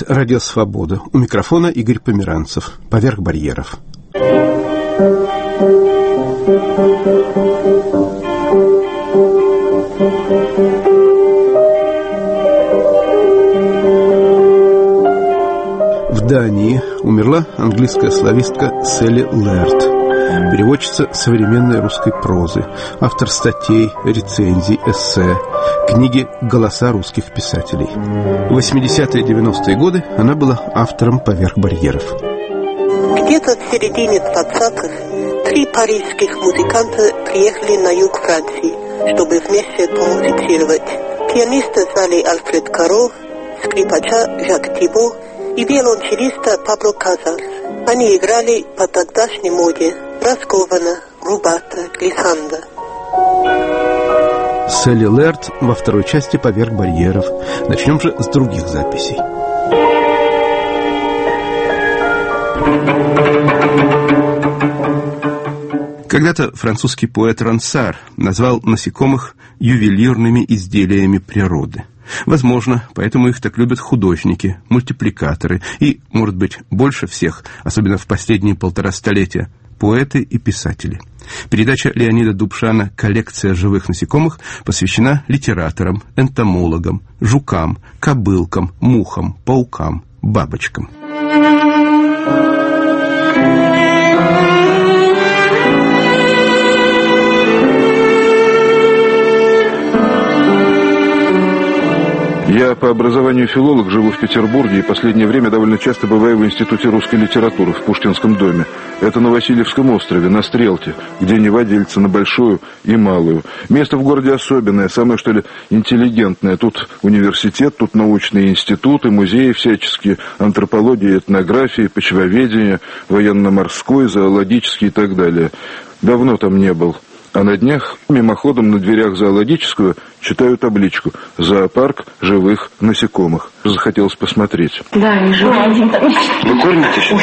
«Радио Свобода». У микрофона Игорь Померанцев. «Поверх барьеров». В Дании умерла английская славистка Селли Лерт, переводчица современной русской прозы, автор статей, рецензий, эссе, книги «Голоса русских писателей». В 80-е и 90-е годы она была автором «Поверх барьеров». Где-то в середине 20-х 3 парижских музыканта приехали на юг Франции, чтобы вместе помузицировать. Пианиста звали Альфред Каро, скрипача Жак Тибо и виолончелиста Пабло Казалс. Они играли по тогдашней моде раскованно, рубато, глиссандо. Селли Лерт во второй части «Поверх барьеров». Начнем же с других записей. Когда-то французский поэт Рансар назвал насекомых ювелирными изделиями природы. Возможно, поэтому их так любят художники, мультипликаторы и, может быть, больше всех, особенно в последние 1,5 столетия, поэты и писатели. Передача Леонида Дубшана «Коллекция живых насекомых» посвящена литераторам, энтомологам, жукам, кобылкам, мухам, паукам, бабочкам. Я по образованию филолог, живу в Петербурге и последнее время довольно часто бываю в Институте русской литературы в Пушкинском доме. Это на Васильевском острове, на Стрелке, где Нева делится на большую и малую. Место в городе особенное, самое что ли интеллигентное. Тут университет, тут научные институты, музеи всяческие, антропология, этнография, почвоведение, военно-морской, зоологический и так далее. Давно там не был. А на днях мимоходом на дверях зоологического читаю табличку «Зоопарк живых насекомых». Захотелось посмотреть. Да, они живые. Вы кормите сейчас?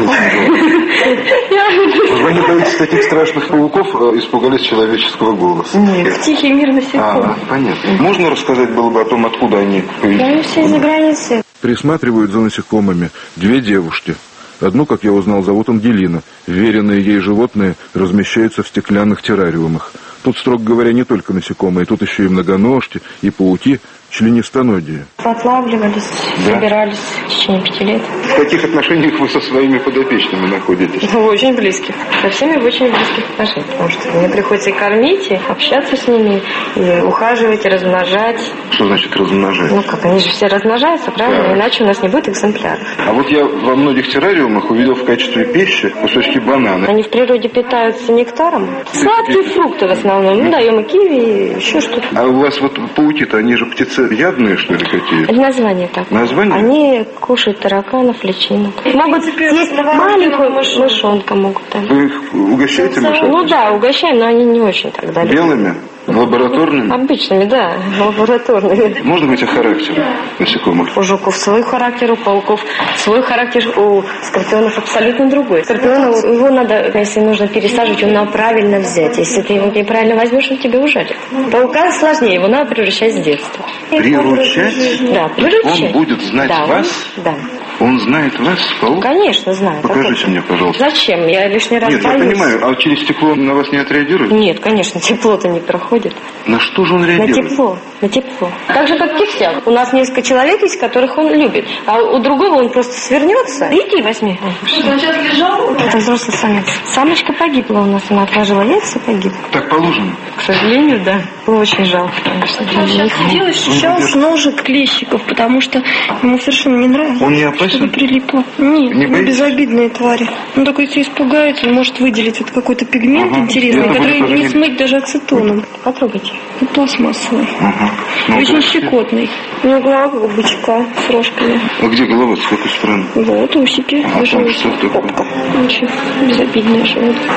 Вы не боитесь таких страшных пауков, испугались человеческого голоса? Нет, тихий мир насекомых. Понятно. Можно рассказать было бы о том, откуда они появились? Да, они все из-за границы. Присматривают за насекомыми 2 девушки. Одну, как я узнал, зовут Ангелина. Вверенные ей животные размещаются в стеклянных террариумах. Тут, строго говоря, не только насекомые, тут еще и многоножки, и пауки, членистоногие. Отлавливались, собирались в течение 5 лет. В каких отношениях вы со своими подопечными находитесь? В очень близких. Со всеми в очень близких отношениях. Потому что мне приходится и кормить, и общаться с ними, и ухаживать, и размножать. Что значит размножать? Ну как, они же все размножаются, правильно? Да. Иначе у нас не будет экземпляров. А вот я во многих террариумах увидел в качестве пищи кусочки банана. Они в природе питаются нектаром. Сладкие фрукты в основном. Мы даем и киви, и еще что-то. А у вас вот пауки-то, они же ядные, что ли, какие? Это название так. Название? Они кушают тараканов, личинок. Могут съесть маленькую мышонка могут. Да. Вы их угощаете мышонками? Ну да, угощаем, но они не очень тогда любят. Белыми? Лабораторными? Обычными, да, лабораторными. Можно быть о характере насекомых? У жуков свой характер, у пауков свой характер, у скорпионов абсолютно другой. Скорпиона, его надо, если нужно пересаживать, его надо правильно взять. Если ты его неправильно возьмешь, он тебя ужалит. Паука сложнее, его надо приручать с детства. Приручать? Да, приручать. Он будет знать вас? Да. Он знает вас, паук? Конечно, знаю. Покажите мне, пожалуйста. Зачем? Я лишний раз боюсь. Нет, я понимаю. А через стекло на вас не отреагирует? Нет, конечно, тепло-то не проходит. На что же он реагирует? На тепло. Так же, как кифтяк. У нас несколько человек есть, которых он любит. А у другого он просто свернется. Иди, возьми. Что, он сейчас лежал? Это взрослый самец. Самочка погибла у нас. Она отложила яйца и погибла. Так положено? К сожалению, да. Было очень жалко, конечно. Хотел ощущался ножик клещиков, потому что ему совершенно не нравится. Он не опасен? Чтобы прилипло. Нет, не он безобидные твари. Он такой, если испугается, он может выделить вот какой-то пигмент интересный, который не смыть даже ацетоном. Потрогайте. И пластмассовый. Ну, очень щекотный. У него голова как у бычка с рожками. А где голова? С какой стороны? Вот, усики. А там что такое? Очень безобидное животное.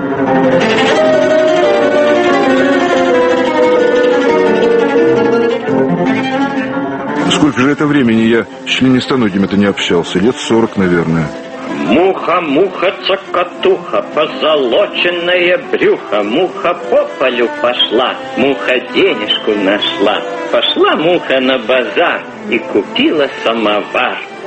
Сколько же это времени я с членистоногими-то не общался? Лет 40, наверное. Муха, муха, цокотуха, позолоченное брюхо, муха по полю пошла, муха денежку нашла. Пошла муха на базар и купила самовар.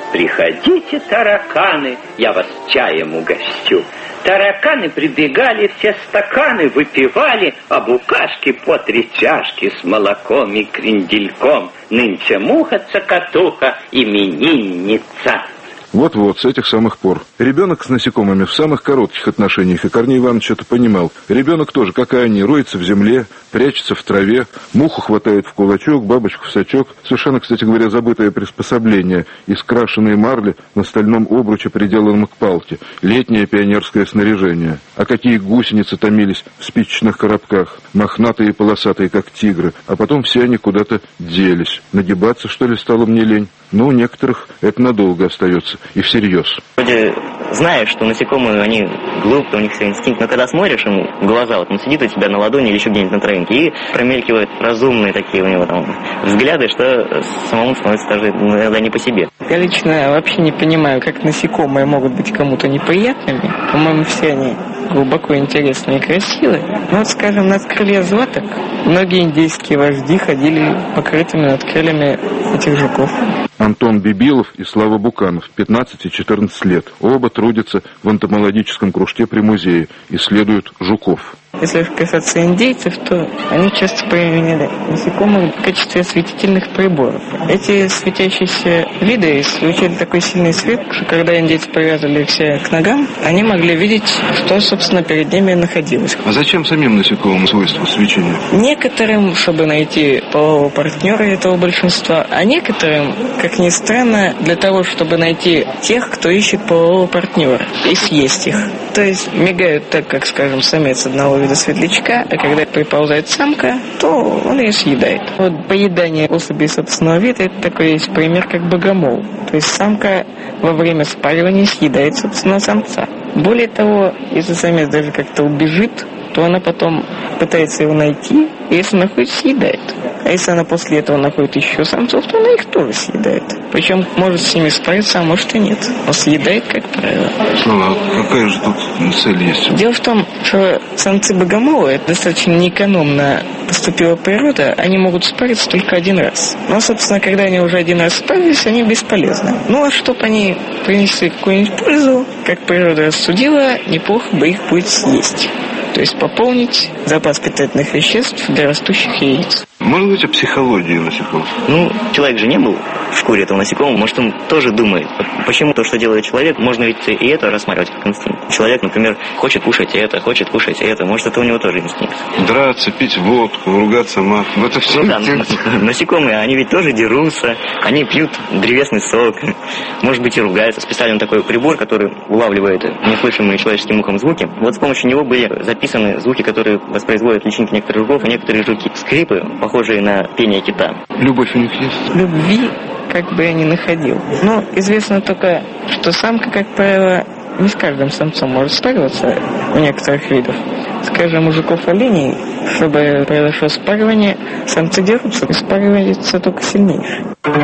приходите, тараканы, я вас чаем угощу. Тараканы прибегали, все стаканы выпивали, а букашки по 3 чашки с молоком и крендельком. Нынче муха-цокотуха, именинница. Вот-вот, с этих самых пор. Ребенок с насекомыми в самых коротких отношениях, и Корней Иванович это понимал. Ребенок тоже, как и они, роется в земле, прячется в траве, муху хватает в кулачок, бабочку в сачок. Совершенно, кстати говоря, забытое приспособление из крашеной марли на стальном обруче, приделанном к палке. Летнее пионерское снаряжение. А какие гусеницы томились в спичечных коробках, мохнатые и полосатые, как тигры. А потом все они куда-то делись. Нагибаться, что ли, стало мне лень? Но у некоторых это надолго остается, и всерьез. Вроде знаешь, что насекомые, они глупые, у них все инстинкт, но когда смотришь ему в глаза, вот он сидит у тебя на ладони или еще где-нибудь на травинке, и промелькивают разумные такие у него там взгляды, что самому становится даже иногда не по себе. Я лично вообще не понимаю, как насекомые могут быть кому-то неприятными. По-моему, все они глубоко интересные и красивые. Но вот, скажем, над крылья златок многие индейские вожди ходили покрытыми над крыльями этих жуков. Антон Бибилов и Слава Буканов, 15 и 14 лет. Оба трудятся в энтомологическом кружке при музее, исследуют жуков. Если касаться индейцев, то они часто применяли насекомых в качестве осветительных приборов. Эти светящиеся виды излучали такой сильный свет, что когда индейцы привязывали их все к ногам, они могли видеть, что, собственно, перед ними находилось. А зачем самим насекомым свойства свечения? Некоторым, чтобы найти полового партнера этого большинства, а некоторым, как ни странно, для того, чтобы найти тех, кто ищет полового партнера, и съесть их. То есть мигают так, как, скажем, самец одного вида светлячка, а когда приползает самка, то он ее съедает. Вот поедание особей собственного вида — это такой есть пример, как богомол. То есть самка во время спаривания съедает собственного самца. Более того, если самец даже как-то убежит, то она потом пытается его найти, и если находит, съедает. А если она после этого находит еще самцов, то она их тоже съедает. Причем может с ними справиться, а может и нет. Но съедает, как правило. Слава, а какая же тут цель есть? Дело в том, что самцы богомола — это достаточно неэкономно поступила природа, они могут спариться только один раз. Но, собственно, когда они уже один раз спарились, они бесполезны. Ну, а чтобы они принесли какую-нибудь пользу, как природа рассудила, неплохо бы их будет съесть. То есть пополнить запас питательных веществ для растущих яиц. Может быть, о психологии насекомых? Ну, человек же не был в шкуре этого насекомого, может, он тоже думает, почему то, что делает человек, можно ведь и это рассматривать как инстинкт. Человек, например, хочет кушать это, может, это у него тоже инстинкт. Драться, пить водку, ругаться матом, это все инстинкт. Насекомые, они ведь тоже дерутся, они пьют древесный сок, может быть, и ругаются. Специально такой прибор, который улавливает неслышимые человеческим ухом звуки. Вот с помощью него были записаны звуки, которые воспроизводят личинки некоторых жуков и некоторые жуки. Скрипы, похожие на пение кита. Любовь у них есть? Любви как бы я не находил. Но известно только, что самка, как правило, не с каждым самцом может спариваться у некоторых видов. Скажем, у жуков-оленей, чтобы произошло спаривание, самцы дерутся, и спаривается только сильнейший.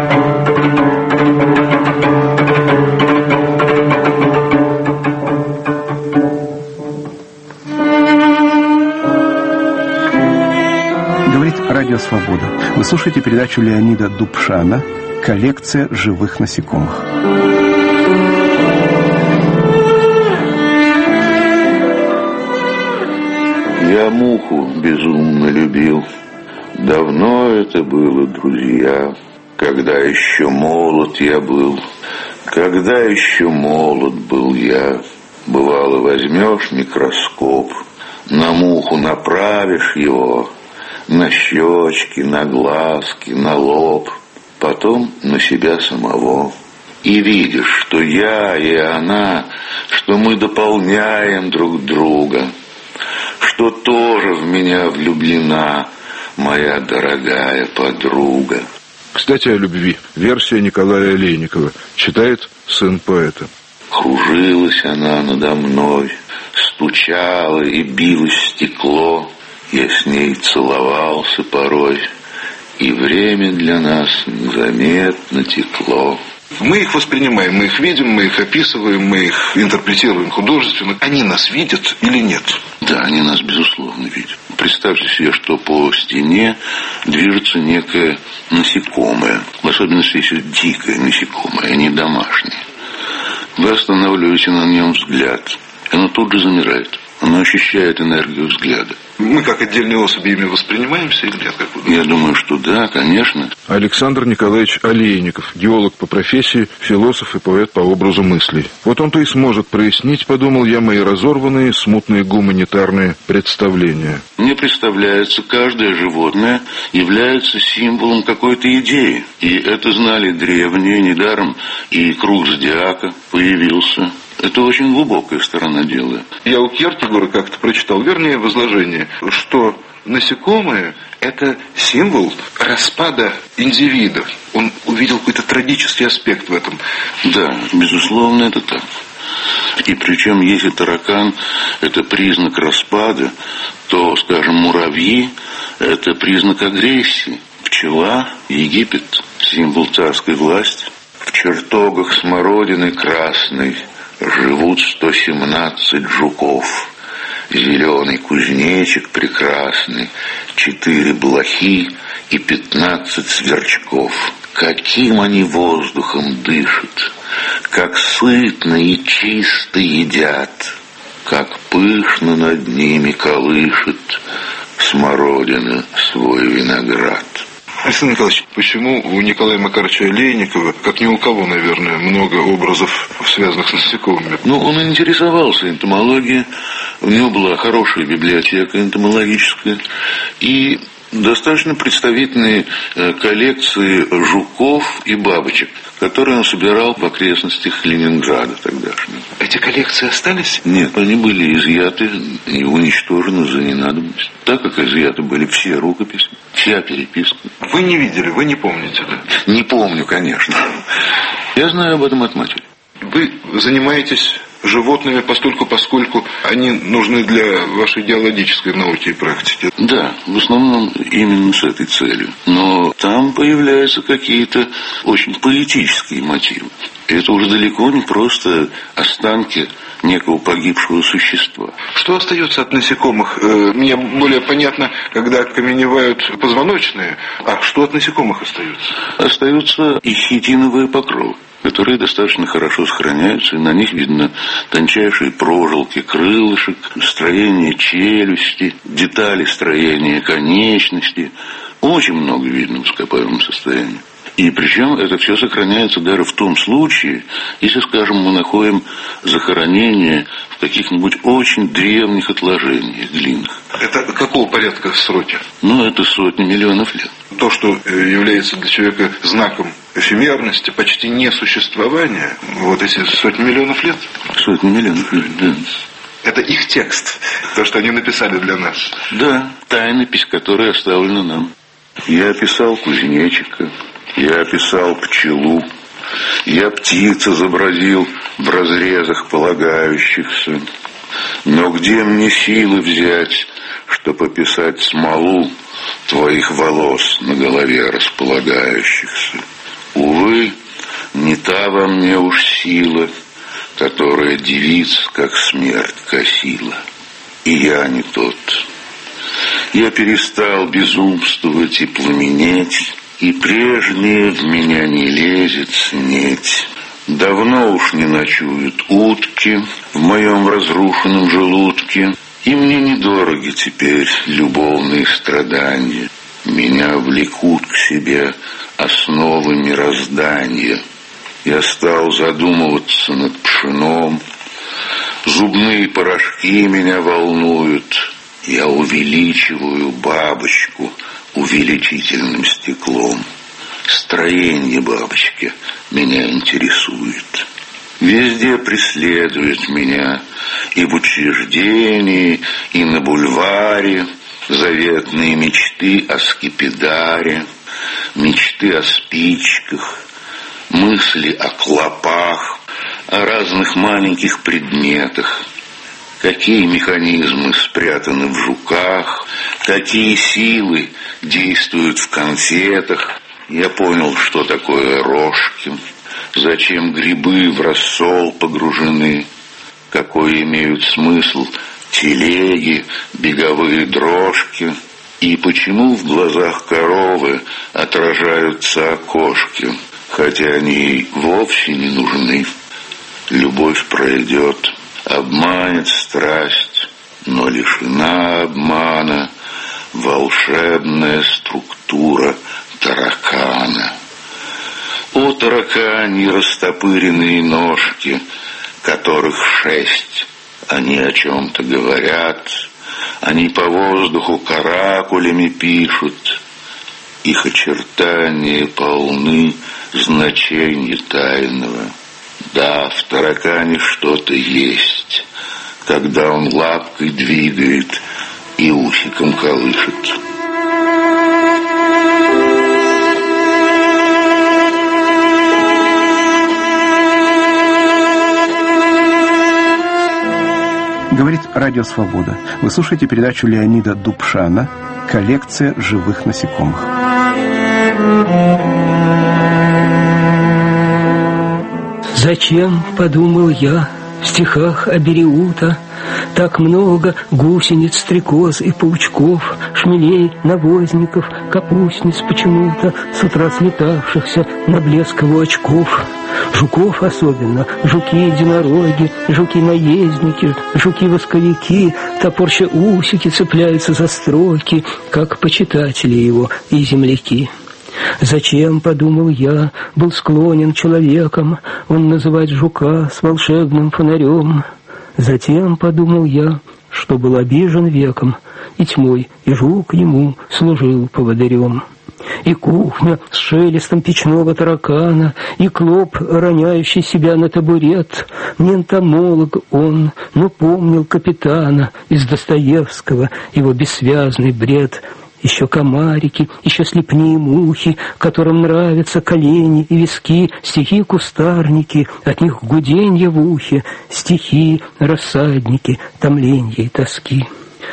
Говорит Радио Свобода. Вы слушаете передачу Леонида Дубшана «Коллекция живых насекомых». Я муху безумно любил. Давно это было, друзья, когда еще молод я был. Когда еще молод был я. Бывало, возьмешь микроскоп, на муху направишь его, на щечки, на глазки, на лоб, потом на себя самого. И видишь, что я и она, что мы дополняем друг друга, что тоже в меня влюблена моя дорогая подруга. Кстати, о любви. Версия Николая Олейникова. Читает сын поэта. Кружилась она надо мной, стучала и билась в стекло. Я с ней целовался порой, и время для нас незаметно текло. Мы их воспринимаем, мы их видим, мы их описываем, мы их интерпретируем художественно. Они нас видят или нет? Да, они нас, безусловно, видят. Представьте себе, что по стене движется некое насекомое, в особенности, если дикое насекомое, а не домашнее. Вы останавливаете на нем взгляд, и оно тут же замирает. Оно ощущает энергию взгляда. Мы как отдельные особи ими воспринимаемся или нет? Я думаю, что да, конечно. Александр Николаевич Олейников, геолог по профессии, философ и поэт по образу мыслей. Вот он-то и сможет прояснить, подумал я, мои разорванные, смутные гуманитарные представления. Мне представляется, каждое животное является символом какой-то идеи. И это знали древние, недаром и круг зодиака появился. Это очень глубокая сторона дела. Я у Кьеркегора как-то прочитал, вернее, в изложении, что насекомые – это символ распада индивида. Он увидел какой-то трагический аспект в этом. Да, безусловно, это так. И причем, если таракан – это признак распада, то, скажем, муравьи – это признак агрессии. Пчела, Египет – символ царской власти. В чертогах смородины красной живут 117 жуков, зеленый кузнечик прекрасный, 4 блохи и 15 сверчков. Каким они воздухом дышат, как сытно и чисто едят, как пышно над ними колышет смородина свой виноград. Александр Николаевич, почему у Николая Макаровича Олейникова, как ни у кого, наверное, много образов, связанных с насекомыми? Он интересовался энтомологией, у него была хорошая библиотека энтомологическая, и достаточно представительные коллекции жуков и бабочек, которые он собирал в окрестностях Ленинграда тогдашнего. Эти коллекции остались? Нет, они были изъяты и уничтожены за ненадобность. Так как изъяты были все рукописи, вся переписка. Вы не видели, вы не помните, да? Не помню, конечно. Я знаю об этом от матери. Вы занимаетесь животными поскольку они нужны для вашей геологической науки и практики. Да, в основном именно с этой целью. Но там появляются какие-то очень поэтические мотивы. Это уже далеко не просто останки некого погибшего существа. Что остается от насекомых? Мне более понятно, когда окаменевают позвоночные. А что от насекомых остается? Остаются и хитиновые покровы, которые достаточно хорошо сохраняются, и на них видно тончайшие прожилки крылышек, строение челюсти, детали строения конечности. Очень много видно в ископаемом состоянии. И причем это все сохраняется даже в том случае, если, скажем, мы находим захоронение в каких-нибудь очень древних отложениях глиняных. Это какого порядка сроки? Это сотни миллионов лет. То, что является для человека знаком эфемерности, почти несуществования, эти сотни миллионов лет? Сотни миллионов лет, да. Это их текст, то, что они написали для нас? Да, тайнопись, которая оставлена нам. Я описал кузнечика, я описал пчелу, я птиц изобразил в разрезах полагающихся. Но где мне силы взять, чтоб описать смолу твоих волос на голове располагающихся? Увы, не та во мне уж сила, которая девиц, как смерть, косила. И я не тот. Я перестал безумствовать и пламенеть, и прежнее в меня не лезет снеть. Давно уж не ночуют утки в моем разрушенном желудке, и мне недороги теперь любовные страдания. Меня влекут к себе основы мироздания. Я стал задумываться над пшеном, зубные порошки меня волнуют. Я увеличиваю бабочку увеличительным стеклом. Строение бабочки меня интересует. Везде преследует меня и в учреждении, и на бульваре заветные мечты о скипидаре, мечты о спичках, мысли о клопах, о разных маленьких предметах. Какие механизмы спрятаны в жуках, какие силы действуют в конфетах. Я понял, что такое рожки, зачем грибы в рассол погружены, какой имеют смысл телеги, беговые дрожки. И почему в глазах коровы отражаются окошки, хотя они ей вовсе не нужны? Любовь пройдет, обманет страсть, но лишена обмана волшебная структура таракана. О, таракани, растопыренные ножки, которых 6, они о чем-то говорят, они по воздуху каракулями пишут, их очертания полны значения тайного. Да, в таракане что-то есть, когда он лапкой двигает и усиком колышет. Говорит Радио Свобода. Вы слушаете передачу Леонида Дубшана «Коллекция живых насекомых». Зачем, подумал я, в стихах Абериута так много гусениц, стрекоз и паучков, шмелей, навозников, капустниц почему-то с утра слетавшихся на блеск его очков. Жуков особенно, жуки-единороги, жуки-наездники, жуки-восковики, топорща усики цепляются за строки, как почитатели его и земляки. Зачем, подумал я, был склонен человеком он называть жука с волшебным фонарем? Затем, подумал я, что был обижен веком, и тьмой, и жук ему служил поводырем. И кухня с шелестом печного таракана, и клоп, роняющий себя на табурет. Не энтомолог он, но помнил капитана из Достоевского, его бессвязный бред. Еще комарики, еще слепные мухи, которым нравятся колени и виски, стихи-кустарники, от них гуденье в ухе, стихи, рассадники, томленья и тоски.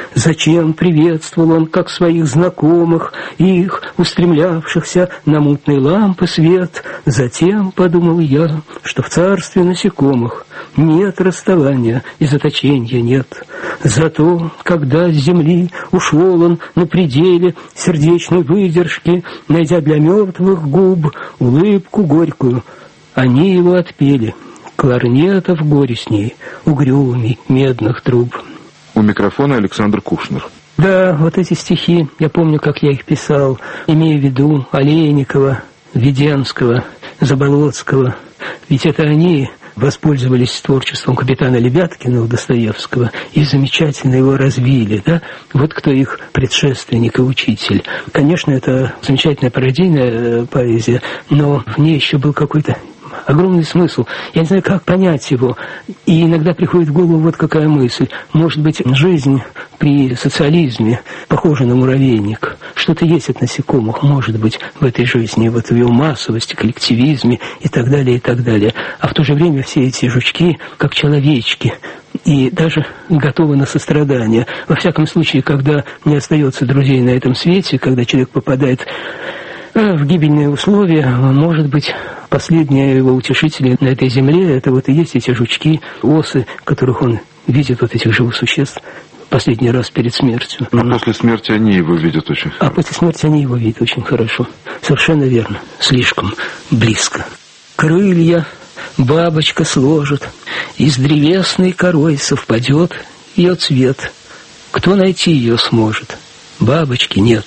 Зачем приветствовал он, как своих знакомых, их, устремлявшихся на мутной лампы свет? Затем, подумал я, что в царстве насекомых нет расставания и заточения нет. Зато, когда с земли ушел он на пределе сердечной выдержки, найдя для мертвых губ улыбку горькую, они его отпели, кларнетов горестней, угрюмей медных труб. У микрофона Александр Кушнер. Да, вот эти стихи, я помню, как я их писал, имея в виду Олейникова, Веденского, Заболоцкого. Ведь это они воспользовались творчеством капитана Лебяткина у Достоевского и замечательно его развили, да? Вот кто их предшественник и учитель. Конечно, это замечательная пародийная поэзия, но в ней еще был какой-то огромный смысл. Я не знаю, как понять его. И иногда приходит в голову вот какая мысль. Может быть, жизнь при социализме похожа на муравейник. Что-то есть от насекомых, может быть, в этой жизни, вот в ее массовости, коллективизме и так далее, и так далее. А в то же время все эти жучки, как человечки, и даже готовы на сострадание. Во всяком случае, когда не остается друзей на этом свете, когда человек попадает в гибельные условия, может быть, последние его утешители на этой земле, это вот и есть эти жучки, осы, которых он видит, вот этих живых существ, последний раз перед смертью. А после смерти они его видят очень хорошо. А после смерти они его видят очень хорошо. Совершенно верно. Слишком близко. Крылья бабочка сложит, и с древесной корой совпадет ее цвет. Кто найти ее сможет? Бабочки нет.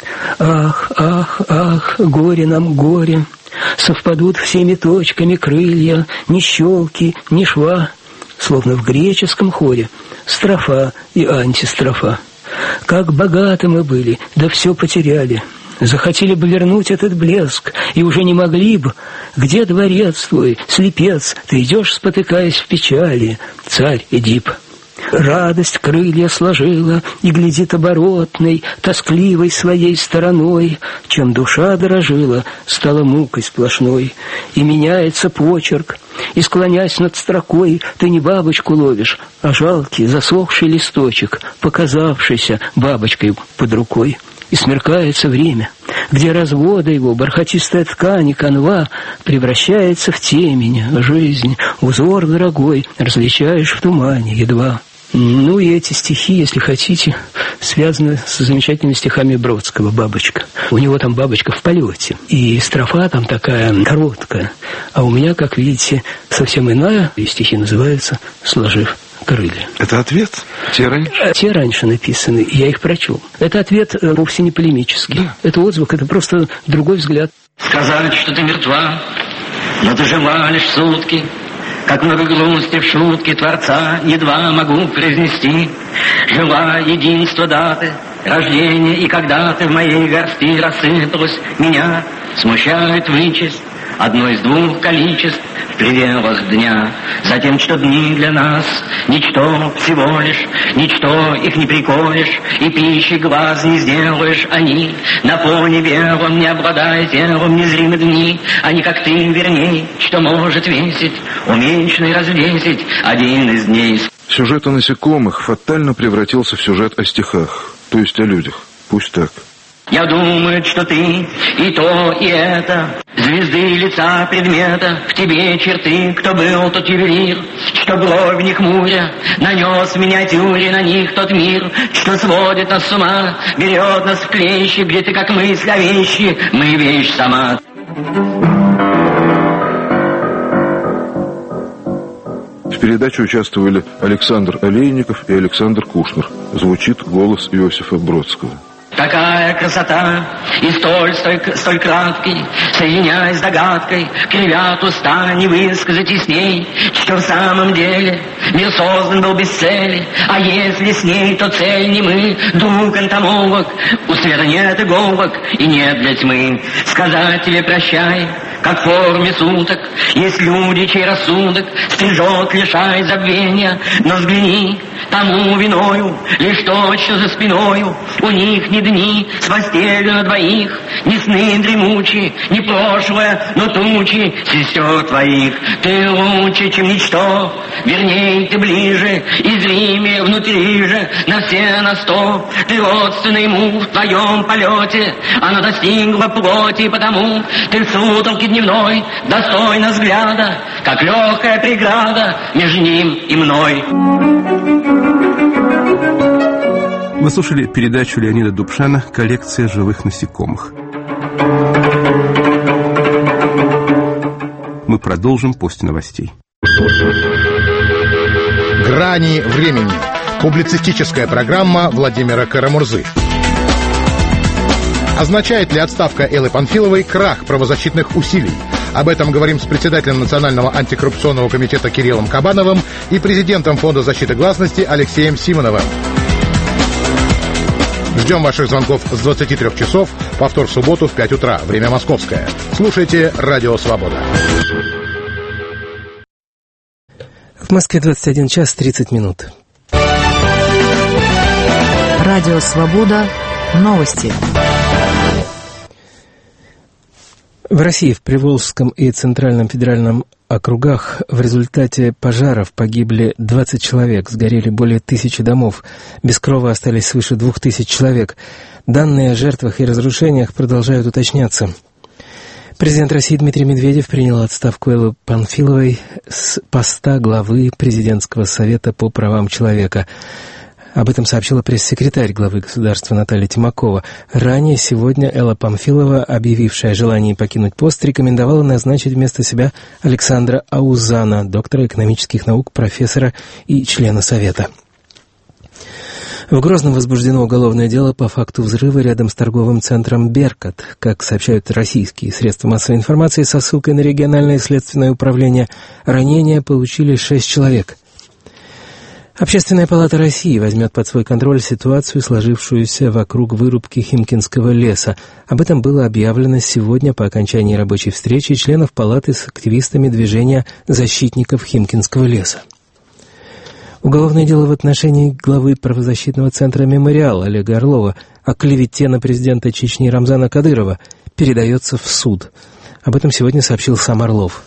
Ах, ах, ах, горе нам, горе, совпадут всеми точками крылья, ни щелки, ни шва, словно в греческом хоре, строфа и антистрофа. Как богаты мы были, да все потеряли. Захотели бы вернуть этот блеск, и уже не могли бы. Где дворец твой, слепец, ты идешь, спотыкаясь в печали, царь Эдип? Радость крылья сложила и глядит оборотной, тоскливой своей стороной, чем душа дорожила, стала мукой сплошной. И меняется почерк, и, склонясь над строкой, ты не бабочку ловишь, а жалкий засохший листочек, показавшийся бабочкой под рукой. И смеркается время, где развода его, бархатистая ткань и канва превращается в темень, жизнь, узор дорогой различаешь в тумане едва. Ну и эти стихи, если хотите, связаны с замечательными стихами Бродского «Бабочка». У него там «Бабочка в полете». И строфа там такая короткая. А у меня, как видите, совсем иная. И стихи называются «Сложив крылья». Это ответ? Те раньше? Те раньше написаны, и я их прочел. Это ответ вовсе не полемический. Да. Это отзвук, это просто другой взгляд. Сказать, что ты мертва, но ты жива лишь сутки. Как много грусти в шутке Творца едва могу произнести. Жила единство даты рождения, и когда ты в моей горсти рассыпалась, меня смущает вычесть одно из двух количеств в пределах дня. Затем, что дни для нас ничто всего лишь, ничто их не приколешь, и пищи глаз не сделаешь. Они на фоне белом, не обладая телом, незримы дни. Они, как ты, верней, что может весить, уменьшенный развесить один из дней. Сюжет о насекомых фатально превратился в сюжет о стихах, то есть о людях. Пусть так. Я думаю, что ты и то, и это, звезды лица предмета, в тебе черты, кто был тот ювелир, что бровь не хмуря, нанес в миниатюре на них тот мир, что сводит нас с ума, берет нас в клещи, где ты как мысль о вещи, мы вещь сама. В передаче участвовали Александр Олейников и Александр Кушнер. Звучит голос Иосифа Бродского. Такая красота и столь краткий, соединяясь с догадкой, кривят уста не высказать ясней, что в самом деле мир создан был без цели, а если с ней, то цель не мы, дух энтомолог, у света нет иголок и нет для тьмы. Сказать тебе прощай, как в форме суток, есть люди, чей рассудок стрижет, лишает забвения, но взгляни, тому виною лишь то, что за спиною у них не дни с постелью на двоих, не сны дремучие, не прошлое, но тучи сестер твоих. Ты лучше, чем ничто, верней ты ближе, и зримее внутри же, на все на 100. Ты родственный ему в твоем полете, она достигла плоти, потому ты в сутолке дневной достойна взгляда, как легкая преграда между ним и мной. Вы слушали передачу Леонида Дубшана «Коллекция живых насекомых». Мы продолжим после новостей. «Грани времени». Публицистическая программа Владимира Карамурзы. Означает ли отставка Эллы Панфиловой крах правозащитных усилий? Об этом говорим с председателем Национального антикоррупционного комитета Кириллом Кабановым и президентом Фонда защиты гласности Алексеем Симоновым. Ждем ваших звонков с 23 часов, повтор в субботу в 5 утра, время московское. Слушайте «Радио Свобода». В Москве 21 час 30 минут. Радио Свобода. Новости. В России в Приволжском и Центральном федеральном округах в результате пожаров погибли 20 человек, сгорели более 1000 домов, без крова остались свыше 2000 человек. Данные о жертвах и разрушениях продолжают уточняться. Президент России Дмитрий Медведев принял отставку Эллы Панфиловой с поста главы Президентского совета по правам человека. Об этом сообщила пресс-секретарь главы государства Наталья Тимакова. Ранее сегодня Элла Памфилова, объявившая о желании покинуть пост, рекомендовала назначить вместо себя Александра Аузана, доктора экономических наук, профессора и члена Совета. В Грозном возбуждено уголовное дело по факту взрыва рядом с торговым центром «Беркат». Как сообщают российские средства массовой информации со ссылкой на региональное следственное управление, ранения получили 6 человек. Общественная палата России возьмет под свой контроль ситуацию, сложившуюся вокруг вырубки Химкинского леса. Об этом было объявлено сегодня по окончании рабочей встречи членов палаты с активистами движения защитников Химкинского леса. Уголовное дело в отношении главы правозащитного центра «Мемориал» Олега Орлова о клевете на президента Чечни Рамзана Кадырова передается в суд. Об этом сегодня сообщил сам Орлов.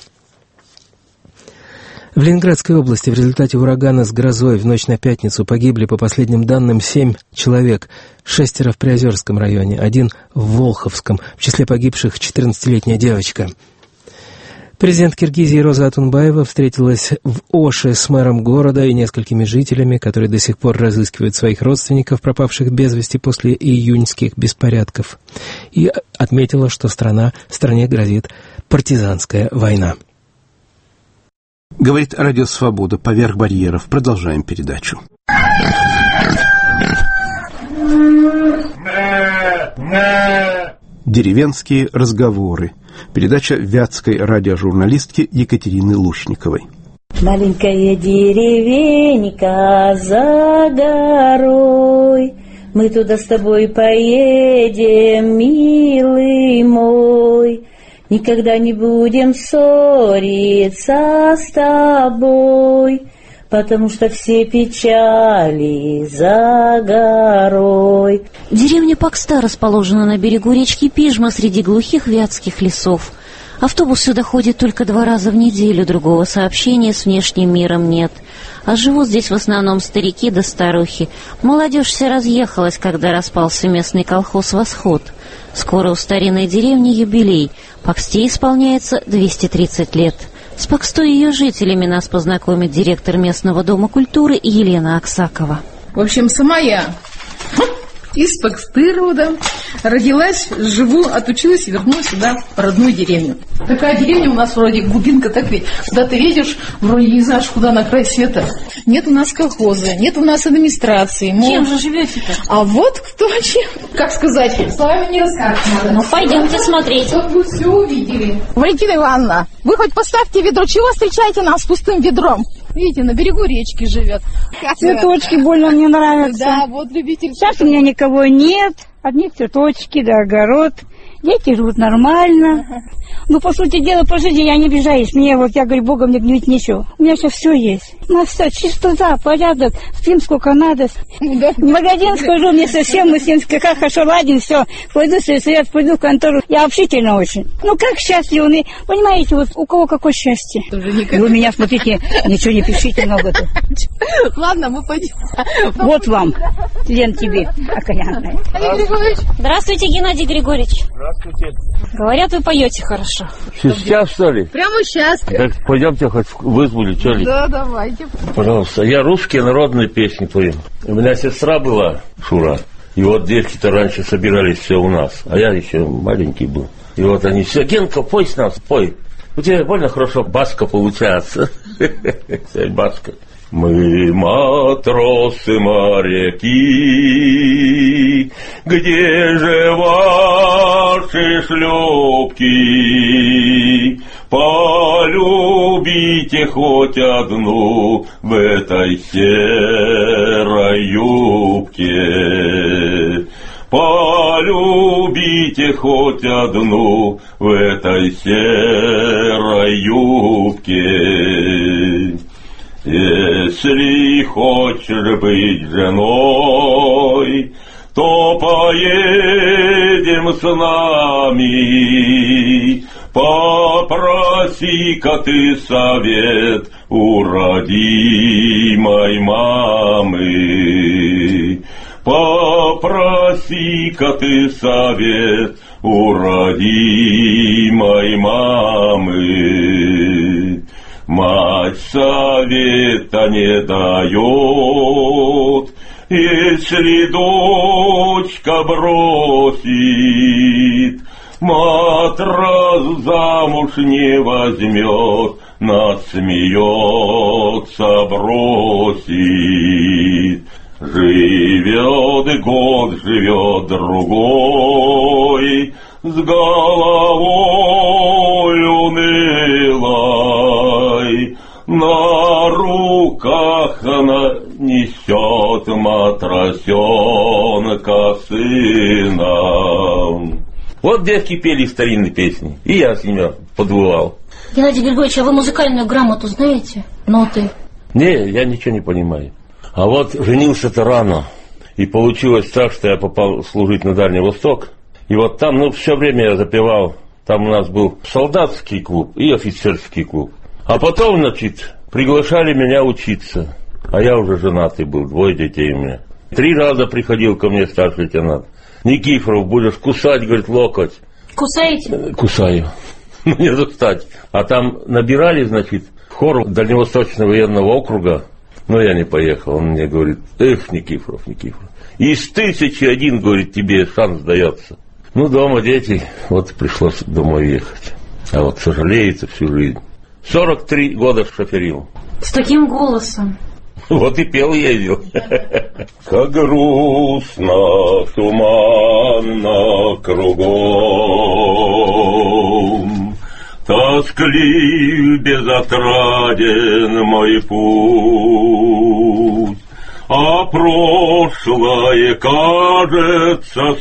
В Ленинградской области в результате урагана с грозой в ночь на пятницу погибли, по последним данным, 7 человек, 6 в Приозерском районе, 1 в Волховском, в числе погибших 14-летняя девочка. Президент Киргизии Роза Атунбаева встретилась в Оше с мэром города и несколькими жителями, которые до сих пор разыскивают своих родственников, пропавших без вести после июньских беспорядков, и отметила, что стране грозит партизанская война. Говорит Радио Свобода. Поверх барьеров. Продолжаем передачу. Деревенские разговоры. Передача вятской радиожурналистки Екатерины Лушниковой. Маленькая деревенька за горой, мы туда с тобой поедем, милый мой. Никогда не будем ссориться с тобой, потому что все печали за горой. Деревня Пакста расположена на берегу речки Пижма среди глухих вятских лесов. Автобус сюда ходит только 2 раза в неделю, другого сообщения с внешним миром нет. А живут здесь в основном старики да старухи. Молодежь вся разъехалась, когда распался местный колхоз «Восход». Скоро у старинной деревни юбилей. Паксте исполняется 230 лет. С Пакстой и ее жителями нас познакомит директор местного дома культуры Елена Аксакова. В общем, сама я из Паксты родом, родилась, живу, отучилась и вернулась сюда, в родную деревню. Такая деревня у нас вроде глубинка, так ведь, куда ты едешь, вроде не знаешь, куда на край света. Нет у нас колхоза, нет у нас администрации. Чем же живете-то? А вот кто чем, как сказать, словами не рассказать надо. Ну, пойдемте смотреть. Чтобы вы все увидели. Валентина Ивановна, вы хоть поставьте ведро, чего встречаете нас с пустым ведром? Видите, на берегу речки живет. Цветочки больно мне нравятся. Да, вот любитель. Сейчас у меня никого нет. Одни цветочки, да огород. Дети живут нормально. Ну, по сути дела, по жизни я не обижаюсь. Мне вот, я говорю, Бога мне гневить нечего. У меня сейчас все есть. У нас все, чистота, порядок. Спим сколько надо. В магазин схожу, мне совсем, мы с ним как хорошо ладим, все. Пойду в совет, пойду в контору. Я общительна очень. Ну, как счастливы. Понимаете, вот у кого какое счастье. Вы меня, смотрите, ничего не пишите много-то. Ладно, мы пойдем. Вот вам, Лен, тебе, окаянная. Здравствуйте, Геннадий Григорьевич. Здравствуйте. Говорят, вы поете хорошо. Сейчас, что ли? Прямо сейчас. Так пойдемте хоть в избу, что ли? Да, давайте. Пожалуйста. Я русские народные песни пою. У меня сестра была, Шура. И вот девки-то раньше собирались все у нас. А я еще маленький был. И вот они все, Генка, пой с нас, пой. У тебя больно хорошо баска получается. Баска. Мы матросы моряки, где же ваши шлюпки? Полюбите хоть одну в этой серой юбке. Полюбите хоть одну в этой серой юбке. Если хочешь быть женой, то поедем с нами. Попроси-ка ты совет у родимой мамы. Попроси-ка ты совет у родимой мамы. Мать совета не дает, если дочка бросит, матрос замуж не возьмет, насмеется, бросит. Живет год, живет другой, с головой унылой, на руках она несет матросенка сына. Вот девки пели старинные песни, и я с ними подвывал. Геннадий Григорьевич, а вы музыкальную грамоту знаете? Ноты? Не, я ничего не понимаю. А вот женился-то рано, и получилось так, что я попал служить на Дальний Восток. И вот там, все время я запевал. Там у нас был солдатский клуб и офицерский клуб. А потом, приглашали меня учиться. А я уже женатый был, 2 детей у меня. 3 раза приходил ко мне старший лейтенант. Никифоров, будешь кусать, говорит, локоть. Кусаете? Кусаю. мне достать. А там набирали, значит, в хор Дальневосточного военного округа. Но я не поехал. Он мне говорит: эх, Никифоров, из 1001, говорит, тебе шанс дается. Ну, дома дети, вот пришлось домой ехать. А вот сожалеется всю жизнь. 43 года шоферил. С таким голосом. Вот и пел, ездил. Как грустно, туманно кругом, тосклив, безотраден мой путь, а прошлое кажется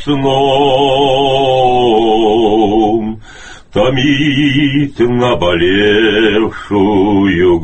сном, томит наболевшую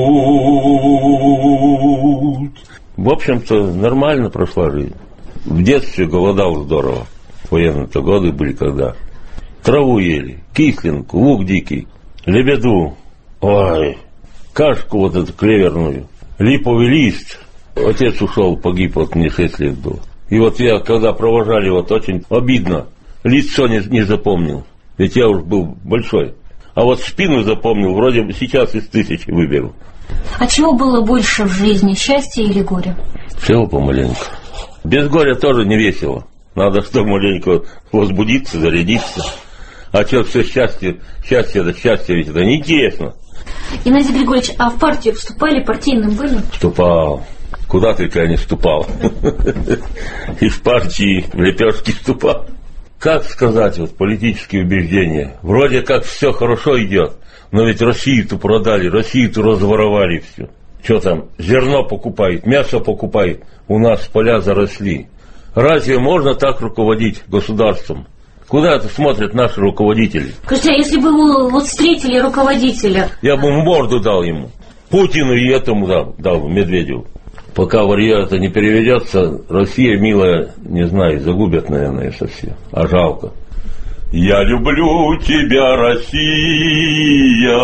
грудь. В общем-то, нормально прошла жизнь. В детстве голодал здорово. Военные-то годы были когда. Траву ели, кислинку, лук дикий, лебеду. Ой, кашку вот эту клеверную, липовый лист. Отец ушел, погиб, вот мне 6 лет было. И вот я, когда провожали, вот очень обидно. Лицо не запомнил. Ведь я уж был большой. А вот спину запомнил, вроде сейчас из 1000 выберу. А чего было больше в жизни, счастья или горя? Всего помаленьку. Без горя тоже не весело. Надо, чтобы маленько возбудиться, зарядиться. А что все счастье, ведь это неинтересно. Геннадий Григорьевич, а в партию вступали, партийным были? Вступал. Куда только я не вступал. И в партии, в лепешки вступал. Как сказать, вот политические убеждения? Вроде как все хорошо идет, но ведь Россию-то продали, Россию-то разворовали все. Что там, зерно покупает, мясо покупает, у нас поля заросли. Разве можно так руководить государством? Куда это смотрят наши руководители? Скажите, а если бы вы вот встретили руководителя? Я бы морду дал ему. Путину и этому дал Медведеву. Пока варья это не переведется, Россия, милая, не знаю, загубят, наверное, совсем. А жалко. Я люблю тебя, Россия,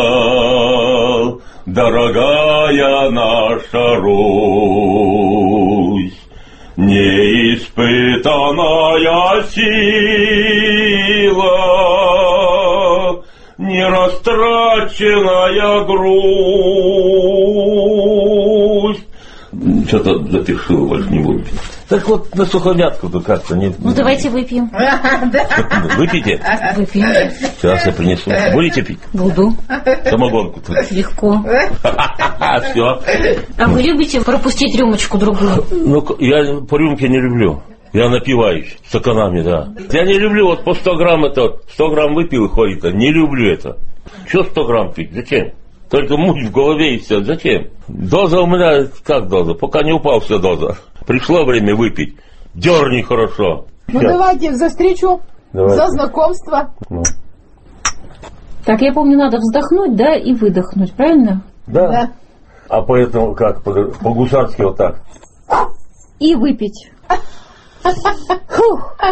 дорогая наша Русь, неиспытанная сила, нерастраченная грусть. Что-то запишу, больше не буду. Так вот, на сухомятку-то как-то не... Ну, давайте выпьем. Выпейте? Выпьем. Сейчас я принесу. Будете пить? Буду. Самогонку-то. Легко. Все. А вы любите пропустить рюмочку другую? Ну, я по рюмке не люблю. Я напиваюсь стаканами, да. Я не люблю, вот по 100 грамм это, 100 грамм выпил и ходит, не люблю это. Что 100 грамм пить? Зачем? Только муть в голове и все. Зачем? Доза у меня, как доза? Пока не упал, все доза. Пришло время выпить. Дерни хорошо. Ну сейчас. Давайте за встречу, давайте. За знакомство. Ну. Так, я помню, надо вздохнуть, да, и выдохнуть, правильно? Да. А поэтому как? По-гусарски вот так. И выпить. Фух.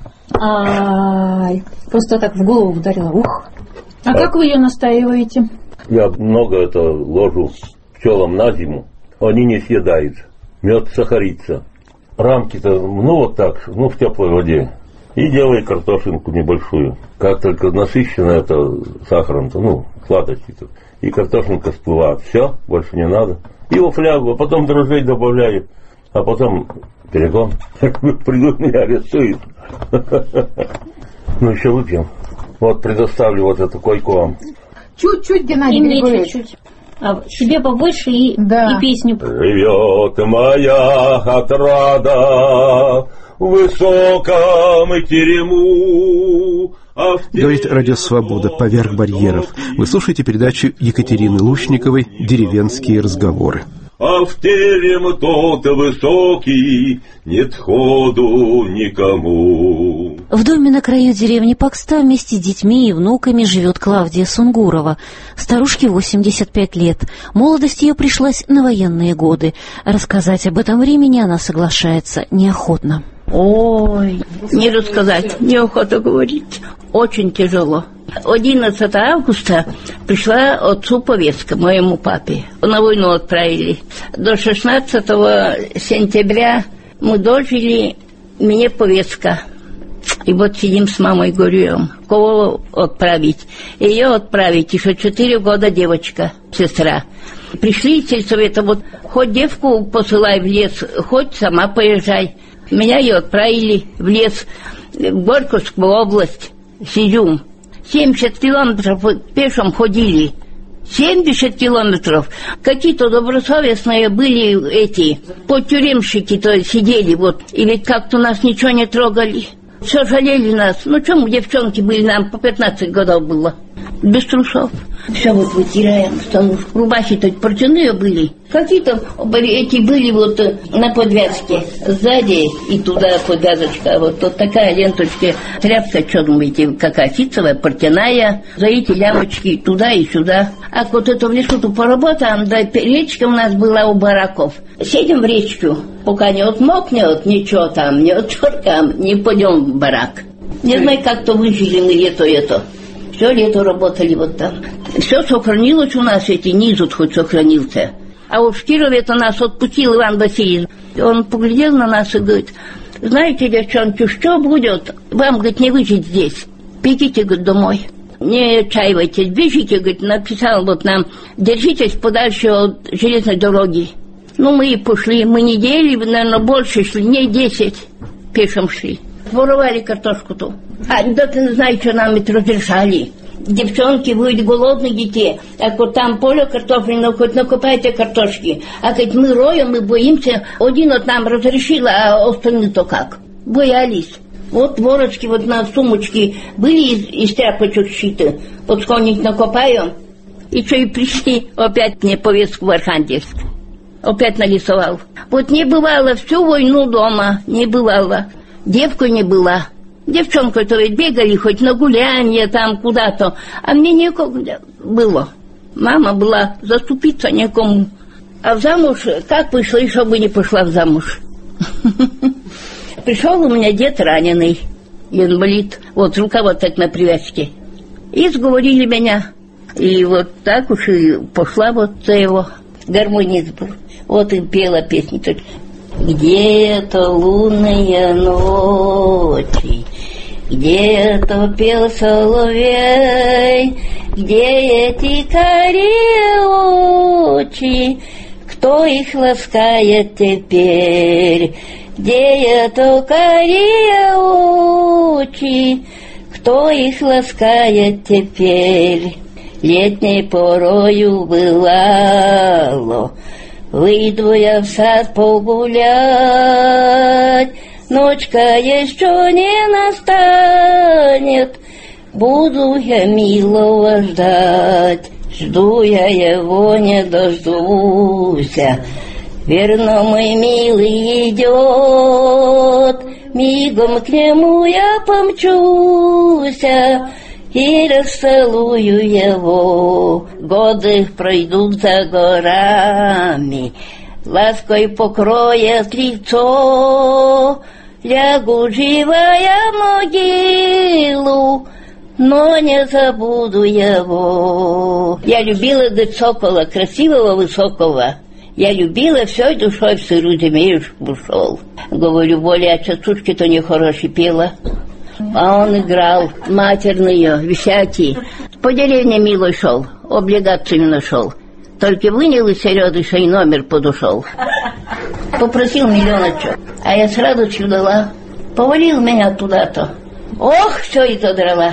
Ай, просто так в голову ударила. Ух. А как вы ее настаиваете? Я много это ложу пчелам на зиму. Они не съедают. Мед сахарится. Рамки-то, ну вот так, ну в теплой воде. И делай картошинку небольшую. Как только насыщено это сахаром-то, ну, сладости-то. И картошинка всплывает. Все, больше не надо. И во флягу, а потом дрожжей добавляю. А потом перегон. Придут, меня арестуют. Ну еще выпьем. Вот предоставлю вот эту койку вам. Чуть-чуть, Геннадий Григорьевич. Чуть-чуть. А себе побольше и песню. Живет моя отрада в высоком терему. Говорит Радио Свобода «Поверх барьеров». Вы слушаете передачу Екатерины Лушниковой «Деревенские разговоры». А в терем тот высокий, нет ходу никому. В доме на краю деревни Пакста вместе с детьми и внуками живет Клавдия Сунгурова. Старушке 85 лет. Молодость ее пришлась на военные годы. Рассказать об этом времени она соглашается неохотно. Ой, не рассказать, неохота говорить. Очень тяжело. 11 августа пришла отцу повестка, моему папе. На войну отправили. До 16 сентября мы дожили, мне повестка. И вот сидим с мамой, говорю, кого отправить? Ее отправить, еще 4 года девочка, сестра. Пришли из сельсовета, вот хоть девку посылай в лес, хоть сама поезжай. Меня ее отправили в лес, в Горьковскую область, Сизюм. 70 километров пешим ходили. 70 километров. Какие-то добросовестные были эти, подтюремщики-то сидели, вот, и ведь как-то нас ничего не трогали. Все жалели нас. Ну, что мы, девчонки были, нам по 15 годов было. Без трусов. Все вот вытираем, что рубахи-то протяные были. Какие-то эти были вот на подвязке сзади и туда подвязочка. Вот такая ленточка, тряпка, что думаете, какая ситцевая, портяная. За эти лямочки туда и сюда. А вот это в лесу-то поработаем, да речка у нас была у бараков. Сидим в речку, пока не отмокнет, ничего там, не отчеркаем, не пойдем в барак. Не знаю, как-то выжили мы лето это. Все лето работали вот там. Все сохранилось у нас, эти низут хоть сохранился. А вот в Кирове-то нас отпустил Иван Васильевич. Он поглядел на нас и говорит, знаете, девчонки, что будет? Вам, говорит, не выжить здесь. Бегите, говорит, домой. Не отчаивайтесь, бежите, говорит, написал вот нам, держитесь подальше от железной дороги. Ну, мы и пошли, мы недели, наверное, больше шли, дней 10 пешим шли. Воровали картошку-то. А да ты не знаешь, что нам это разрешали. Девчонки, будут голодные детей. А вот там поле картофельное, хоть накопайте картошки. А хоть мы роем, мы боимся. Один от нам разрешил, а остальные-то как? Боялись. Вот ворочки вот на сумочке были из тряпочек сшиты. Вот сколько-нибудь накопаем. И что, и пришли опять мне повестку в Архангельск. Опять нарисовал. Вот не бывало всю войну дома, не бывало. Девка не была. Девчонка-то ведь бегали хоть на гулянье там куда-то, а мне некогда было. Мама была, заступиться некому. А в замуж, как вышла, еще бы не пошла в замуж. Пришел у меня дед раненый, инвалид, вот рука вот так на привязке. И сговорили меня. И вот так уж и пошла вот за его гармонист был. Вот и пела песни. Где-то лунные ночи, где-то пел соловей, где эти карие очи, кто их ласкает теперь? Где-то карие очи, кто их ласкает теперь? Летней порою бывало, выйду я в сад погулять, ночка еще не настанет, буду я милого ждать. Жду я его, не дождуся, верно, мой милый идет, мигом к нему я помчуся и расцелую его. Годы пройдут за горами, лаской покроет лицо, лягу живая в могилу, но не забуду его. Я любила дочь сокола, красивого, высокого. Я любила всей душой в сырую земельку ушел. Говорю, более частушки-то нехорошо пела. А он играл матерные, висяки. По деревне мило шел, облигацию нашел. Только вынял из середыша и номер подушел. Попросил миллионочек, а я с радостью дала. Повалил меня туда-то. Ох, все это драла.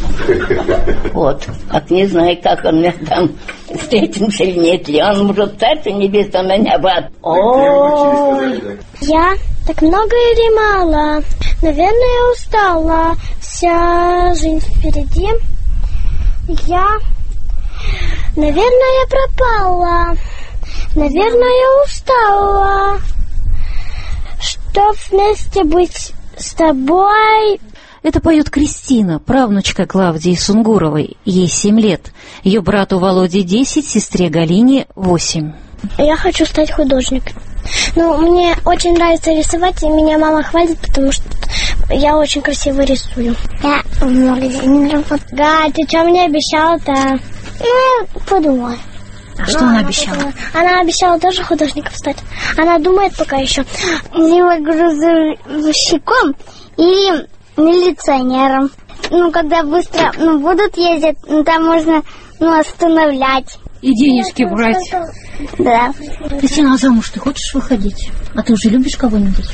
Вот, как не знаю, как он меня там встретился или нет ли. Он, может, царство небесное меня бат. Ой. Я так много или мало? Наверное, устала. Вся жизнь впереди. Наверное, пропала. Наверное, устала. Чтоб вместе быть с тобой. Это поет Кристина, правнучка Клавдии Сунгуровой. Ей 7 лет. Ее брату Володе 10, сестре Галине 8. Я хочу стать художником. Ну, мне очень нравится рисовать, и меня мама хвалит, потому что я очень красиво рисую. Я в магазине работаю. Да, ты что мне обещала-то? Ну, подумай. А что она обещала? Она обещала тоже художником стать. Она думает пока еще. Либо грузовщиком или милиционером. Когда быстро будут ездить, там можно остановлять. И денежки брать. Да. Кристина, а замуж ты хочешь выходить? А ты уже любишь кого-нибудь?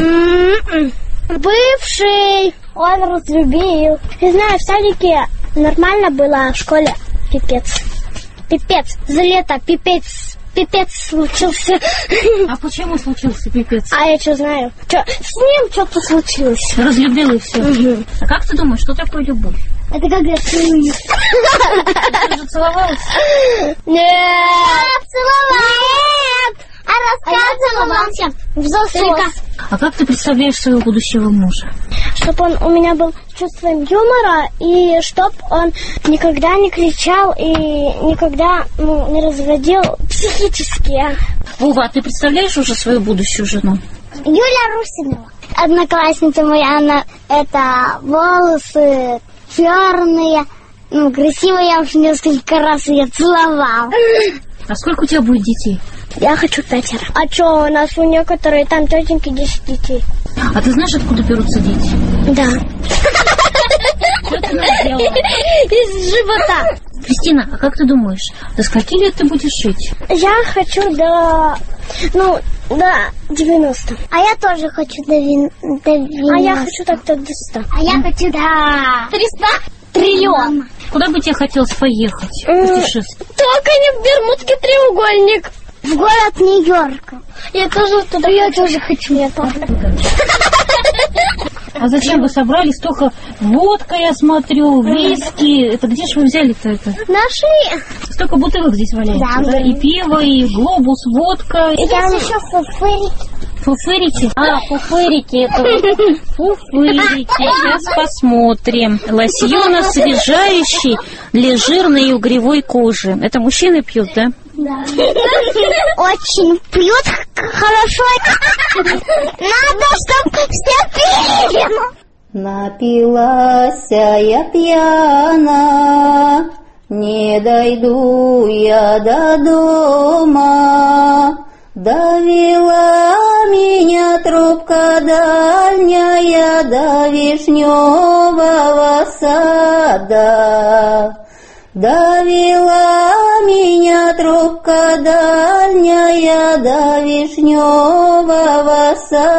Бывший. Он разлюбил. Не знаю, в садике нормально было, а в школе пипец. Пипец. За лето пипец случился. А почему случился пипец? А я что знаю? С ним что-то случилось. Разлюбил и все. Угу. А как ты думаешь, что такое любовь? Это когда целую. Ты уже целовалась? Нет. Целовала. А рассказывала всем в засос. А как ты представляешь своего будущего мужа? Чтобы он у меня был с чувством юмора, и чтоб он никогда не кричал и никогда не разводил психически. Вова, а ты представляешь уже свою будущую жену? Юля Русинова. Одноклассница моя, она волосы черные, красивая, я уже несколько раз ее целовал. А сколько у тебя будет детей? Я хочу 5. А что, у нас у некоторых там тетеньки 10 детей. А ты знаешь, откуда берутся дети? Да. Что ты наделала? Из живота. Кристина, а как ты думаешь, до скольки лет ты будешь жить? Я хочу до 90. А я тоже хочу до 90. А я хочу так-то до 100. А я хочу до 300 триллиона. Куда бы тебе хотелось поехать? Путешествовать? Только не в Бермудский треугольник. В город Нью-Йорк. Я тоже туда. Я тоже хочу. Я тоже. А зачем вы собрались? Только водка, я смотрю, виски. Это где же вы взяли-то это? Нашли. Столько бутылок здесь валяется. Да? И пиво, и глобус, водка. И там еще фуфырики. Фуфырики? Фуфырики. Это фуфырики. Сейчас посмотрим. Лосьон освежающий для жирной и угревой кожи. Это мужчины пьют, да? Да. Очень пьют хорошо. Надо, чтобы все пили. Напилась я пьяна, не дойду я до дома. Довела меня трубка дальняя до вишневого сада. Довела меня трубка дальняя до вишневого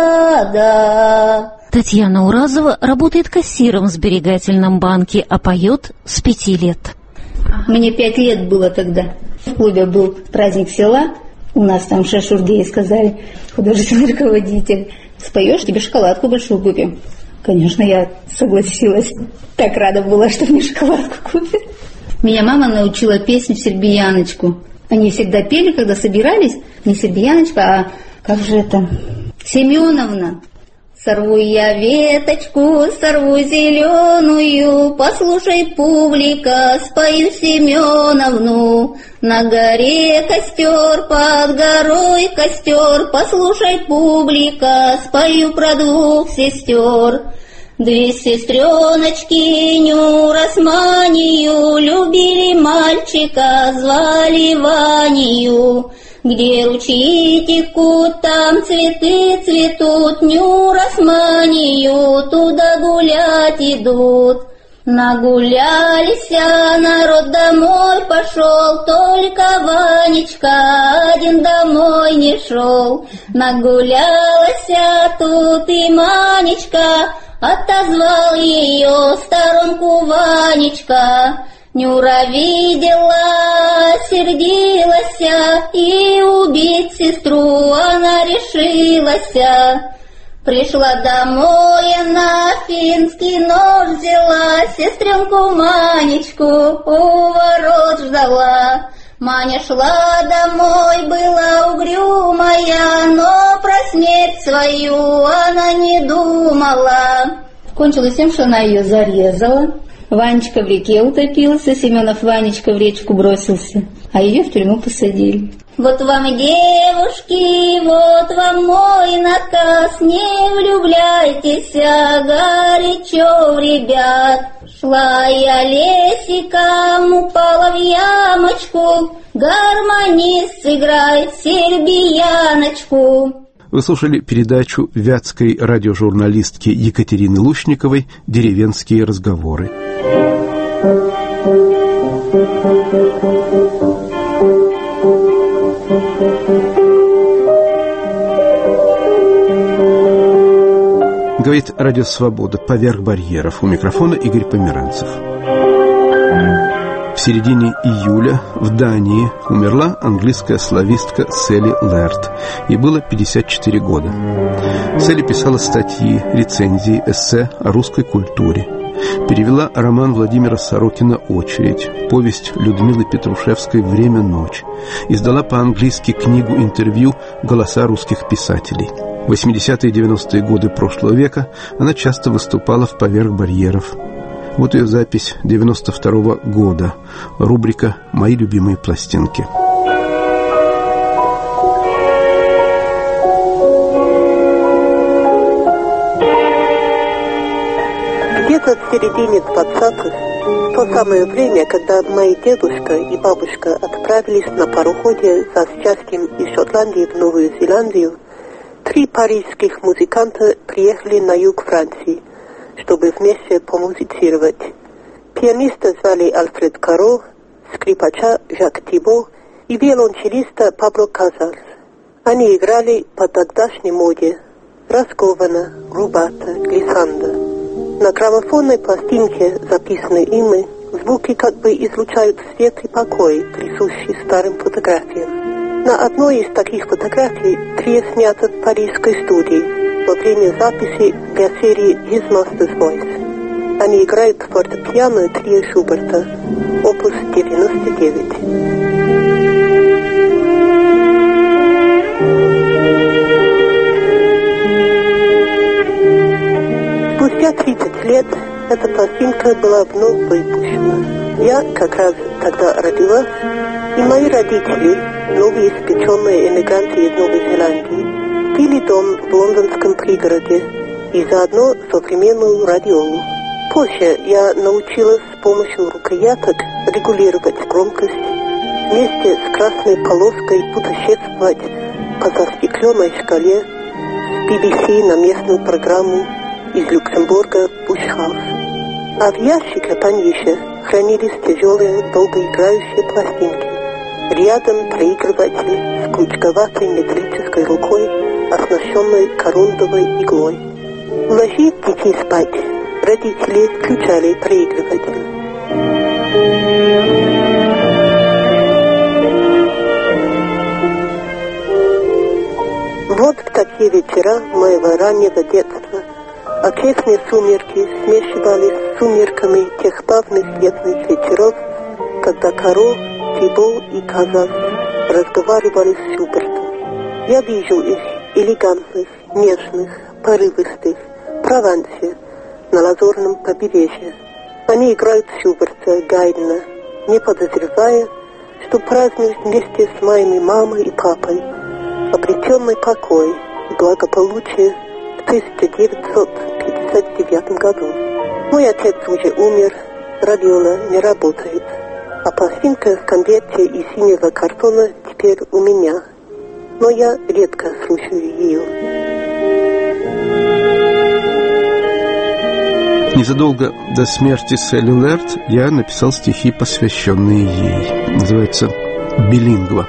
сада. Татьяна Уразова работает кассиром в сберегательном банке, а поет с 5 лет. Мне 5 лет было тогда. В клубе был праздник села. У нас там шашургеи сказали, художественный руководитель. Споешь, тебе шоколадку большую купим. Конечно, я согласилась. Так рада была, что мне шоколадку купят. Меня мама научила песню «Сербияночку». Они всегда пели, когда собирались. Не «Сербияночка», а как же это? «Семеновна». Сорву я веточку, сорву зеленую, послушай, публика, спою Семеновну. На горе костер, под горой костер, послушай, публика, спою про 2 сестер. 2 сестреночки Нюра с Манию любили мальчика, звали Ванию. Где ручьи текут, там цветы цветут, Нюра с Манию туда гулять идут. Нагулялись, а народ домой пошел, только Ванечка один домой не шел. Нагулялась, а тут и Манечка, отозвал ее в сторонку Ванечка. Нюра видела, сердилась, и убить сестру она решилась. Пришла домой, она финский нож взяла, сестренку Манечку у ворот ждала. Маня шла домой, была угрюмая, но про смерть свою она не думала. Кончилось тем, что она ее зарезала. Ванечка в реке утопился, Семенов Ванечка в речку бросился, а ее в тюрьму посадили. Вот вам, девушки, вот вам мой наказ, не влюбляйтесь горячо в ребят. Шла я лесиком, упала в ямочку, гармонист сыграет сербияночку. Вы слушали передачу вятской радиожурналистки Екатерины Лушниковой «Деревенские разговоры». Говорит Радио Свобода «Поверх барьеров». У микрофона Игорь Померанцев. В середине июля в Дании умерла английская славистка Селли Лерт. Ей было 54 года. Селли писала статьи, рецензии, эссе о русской культуре. Перевела роман Владимира Сорокина «Очередь», повесть Людмилы Петрушевской «Время ночь». Издала по-английски книгу-интервью «Голоса русских писателей». В 80-е и 90-е годы прошлого века она часто выступала в «Поверх барьеров». Вот ее запись 92-го года, рубрика «Мои любимые пластинки». Где-то в середине 20-х, в то самое время, когда мои дедушка и бабушка отправились на пароходе за счастьем из Шотландии в Новую Зеландию, 3 парижских музыканта приехали на юг Франции, чтобы вместе помузицировать. Пианиста звали Альфред Каро, скрипача Жак Тибо и виолончелиста Пабло Казальс. Они играли по тогдашней моде раскованно, рубато, глиссандо. На граммофонной пластинке, записанной ими, звуки как бы излучают свет и покой, присущий старым фотографиям. На одной из таких фотографий трие снято в парижской студии во время записи для серии His Master's Voice. Они играют фортепиано трио Шуберта, опус 99. Спустя 30 лет эта пластинка была вновь выпущена. Я как раз тогда родилась, и мои родители, новоиспеченные эмигранты из Новой Зеландии, купили дом в лондонском пригороде и заодно современную радиолу. Позже я научилась с помощью рукояток регулировать громкость, вместе с красной полоской путешествовать по застекленной шкале с BBC на местную программу из Люксембурга в Бушхаус. А в ящике пониже хранились тяжелые долгоиграющие пластинки. Рядом проигрыватель с крючковатой металлической рукой, оснащенной корундовой иглой. Уложив детей спать, родители включали проигрыватель. Вот в такие вечера моего раннего детства окрестные сумерки смешивались с сумерками тех павных летних вечеров, когда Каро, Тибо и Казальс разговаривали с Шубертом. Я вижу их элегантных, нежных, порывистых, в Провансе, на Лазурном побережье. Они играют Шуберта, Гайдна, не подозревая, что празднуют вместе с моими мамой и папой обретенный покой и благополучие в 1959 году. Мой отец уже умер, радиола не работает, а пластинка в конверте из синего картона теперь у меня, но я редко слушаю ее. Незадолго до смерти Селли Лерт я написал стихи, посвященные ей. Называется «Билингва».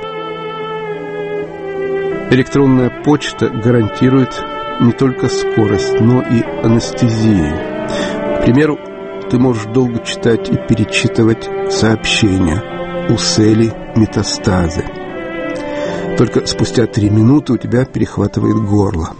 Электронная почта гарантирует не только скорость, но и анестезию. К примеру, ты можешь долго читать и перечитывать сообщения. У Селли метастазы. Только спустя 3 минуты у тебя перехватывает горло.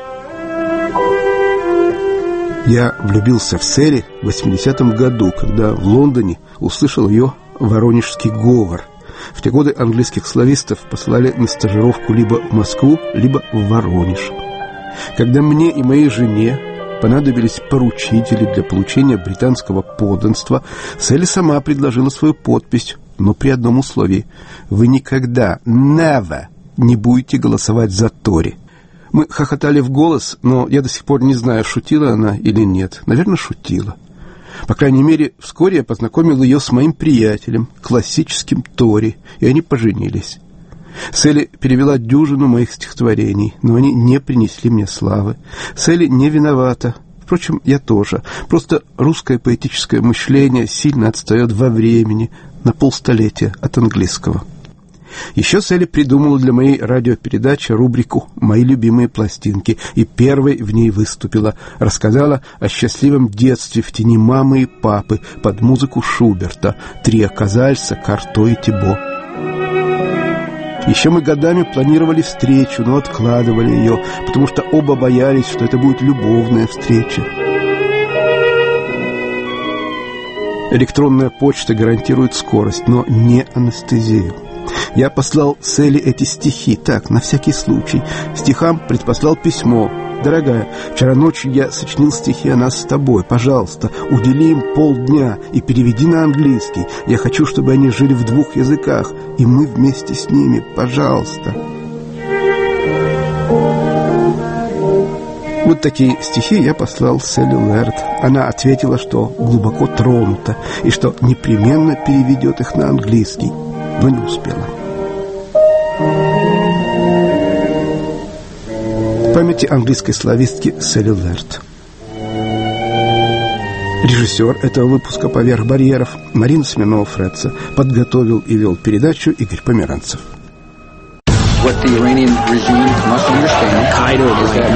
Я влюбился в Селли в 80-м году, когда в Лондоне услышал ее воронежский говор. В те годы английских славистов посылали на стажировку либо в Москву, либо в Воронеж. Когда мне и моей жене понадобились поручители для получения британского подданства, Селли сама предложила свою подпись, но при одном условии. Вы никогда, never, не будете голосовать за Тори. Мы хохотали в голос, но я до сих пор не знаю, шутила она или нет. Наверное, шутила. По крайней мере, вскоре я познакомил ее с моим приятелем, классическим Тори, и они поженились. Селли перевела дюжину моих стихотворений, но они не принесли мне славы. Селли не виновата. Впрочем, я тоже. Просто русское поэтическое мышление сильно отстает во времени, на полстолетия от английского. Еще Селли придумала для моей радиопередачи рубрику «Мои любимые пластинки», и первой в ней выступила. Рассказала о счастливом детстве в тени мамы и папы под музыку Шуберта, трио Казальса, Карто и Тибо. Еще мы годами планировали встречу, но откладывали ее, потому что оба боялись, что это будет любовная встреча. Электронная почта гарантирует скорость, но не анестезию. Я послал Селли эти стихи, так, на всякий случай. Стихам предпослал письмо. «Дорогая, вчера ночью я сочинил стихи о нас с тобой. Пожалуйста, удели им полдня и переведи на английский. Я хочу, чтобы они жили в 2 языках, и мы вместе с ними. Пожалуйста». Вот такие стихи я послал Селли Лэрд. Она ответила, что глубоко тронута и что непременно переведет их на английский, но не успела. В памяти английской славистки Селли Лэрд. Режиссер этого выпуска «Поверх барьеров» Марина Смирнова-Фредца. Подготовил и вел передачу Игорь Померанцев. What the Iranian regime must understand is that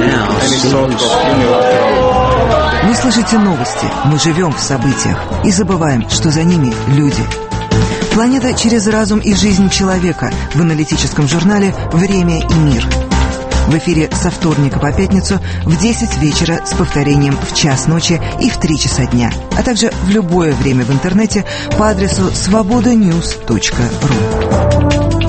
Вы слышите новости, мы живем в событиях и забываем, что за ними люди. Планета через разум и жизнь человека в аналитическом журнале «Время и мир». В эфире со вторника по пятницу в 10 вечера с повторением в 1:00 ночи и в 3 часа дня, а также в любое время в интернете по адресу svobodanews.ru.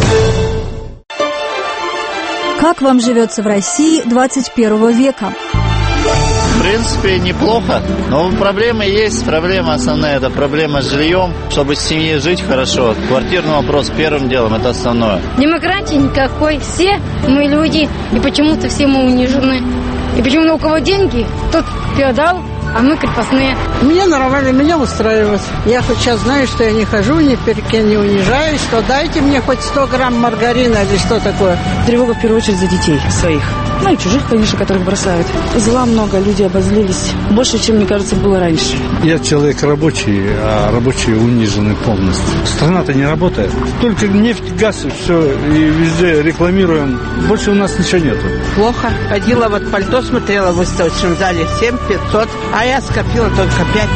Как вам живется в России 21 века? В принципе, неплохо, но проблемы есть. Проблема основная – это проблема с жильем. Чтобы с семьей жить хорошо, квартирный вопрос первым делом – это основное. Демократии никакой. Все мы люди, и почему-то все мы унижены. И почему-то у кого деньги, тот феодал, а мы крепостные. Мне нормально, меня устраивает. Я хоть сейчас знаю, что я не хожу, ни перед кем не унижаюсь, что дайте мне хоть 100 грамм маргарина или что такое. Тревога в первую очередь за детей своих. Ну и чужих, конечно, которых бросают. Зла много, люди обозлились. Больше, чем, мне кажется, было раньше. Я человек рабочий, а рабочие унижены полностью. Страна-то не работает. Только нефть, газ и все, и везде рекламируем. Больше у нас ничего нету. Плохо. Ходила, вот пальто смотрела в выставочном зале 7500, а я скопила только 5.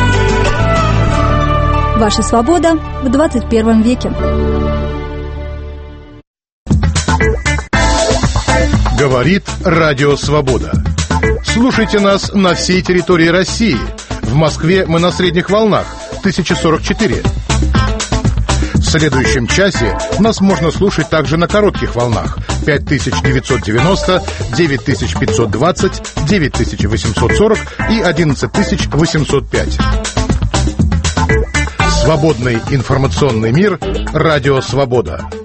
Ваша свобода в 21 веке. Говорит Радио Свобода. Слушайте нас на всей территории России. В Москве мы на средних волнах 1044. В следующем часе нас можно слушать также на коротких волнах 5990, 9520, 9840 и 11805. Свободный информационный мир. Радио Свобода.